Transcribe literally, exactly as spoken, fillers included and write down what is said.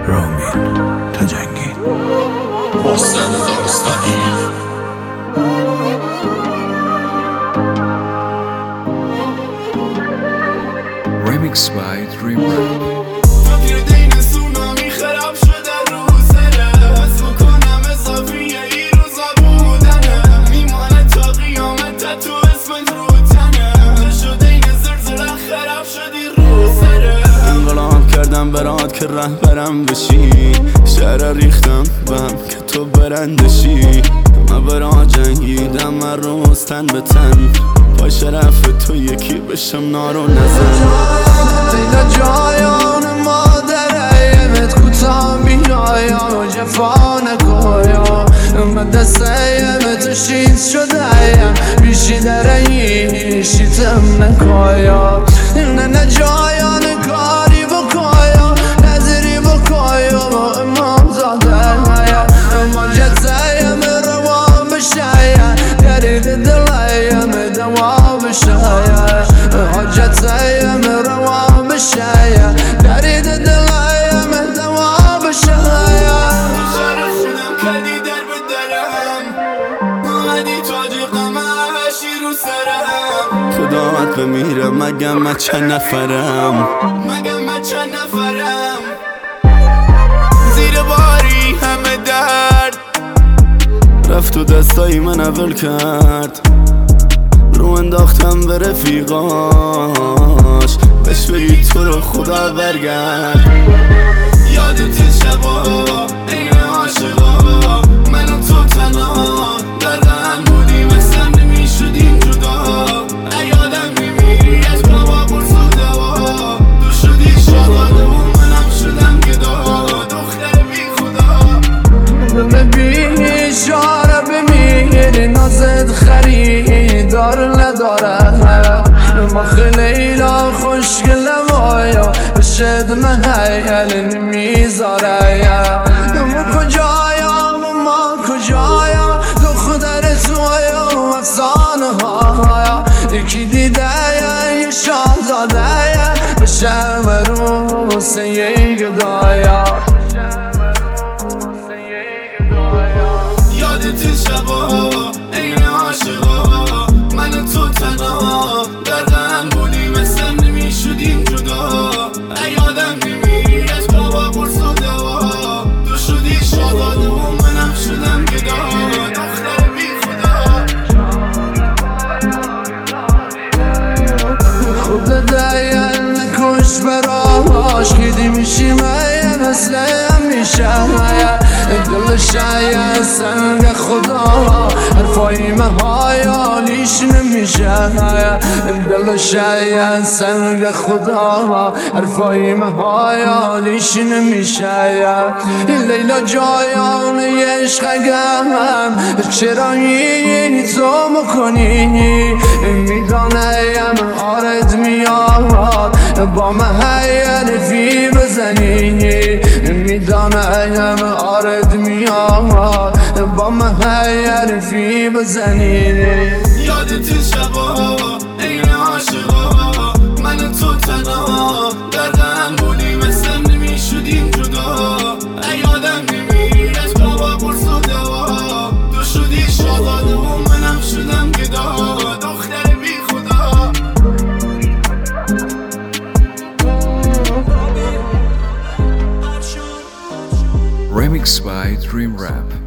رامین تجنگی محسن داستانی Remix by Dream Rap. فکر دین سونامی خراب شده رو سره حس بکنم اضافی ای روزا بودنه میمانه تا قیامت تو اسمت رو تنه شده این زرزره خراب شدی رو سره انقلاب کردم برات که رهبرم بشی شعر ریختم بهم که تو برندشی من برات جنگیدم من روز تن به تن با شرف تو یکی بشم نارو نزن دیده جایان مادره یمت کوتا بیایا و جفا نکایا من دسته یمت شیز شده یم بیشی درهی شیتم نکایا نه نه جایان کاری بکایا نظری بکایا و امام زاده اما جته یم روان بشه درید دله یم دوا بشه حاجته یم روان بشه درید دله یم دوا بشه شرف خودم کردی در به درم اومدی تاج قمشی رو سرم خداوت بمیره مگم من چند نفرم مگم من چند نفرم زیر باری همه درد رفت تو دستای من اول کرد رو انداختم به رفیقاش بهش بگی تو رو خدا برگرد یادت شبا این عاشقا من و تو تنها در هم بودیم اصلا نمیشدیم جدا یادم میمیری از بابا برسو دوا تو شدی شاهده و منم شدم گدا دختر بی خدا ببین شاره بمیری نازد خریدار نداره ما خیلیلا خوشگلم آیا بشد محیل نمیذاره ما کجایا ما کجایا دختر تویا و افسانه ها یکی دیده یه شاهزاده بشه مروسه یه گدایا یادت شبا این عاشقا من و تو تنها در هم بودیم اصلا نمیشدیم جدا یادم میمیری از بابا برس و دوا تو شدی شاهزاده و منم شدم گدا دختر بی خدا خوب داده نکش براش کدی میشی من مثلم میشه دلشه سنگ خدا حرفای مهایالیش نمیشه دلشه سنگ خدا حرفای مهایالیش نمیشه لیلا جایان عشقم چرا این تو مکنی میدانم آرد میاد با محیر فی بزنی میدانم آرد میاد با محیر فی بزنی یادت شبا این عاشقا من و تو تنها در هم بودیم اصلا نمیشدیم جدا یادم میمیری از بابا برس و دوا تو شدی شاهزاده و منم شدم گدا دختر بی خدا Remix by Dream Rap.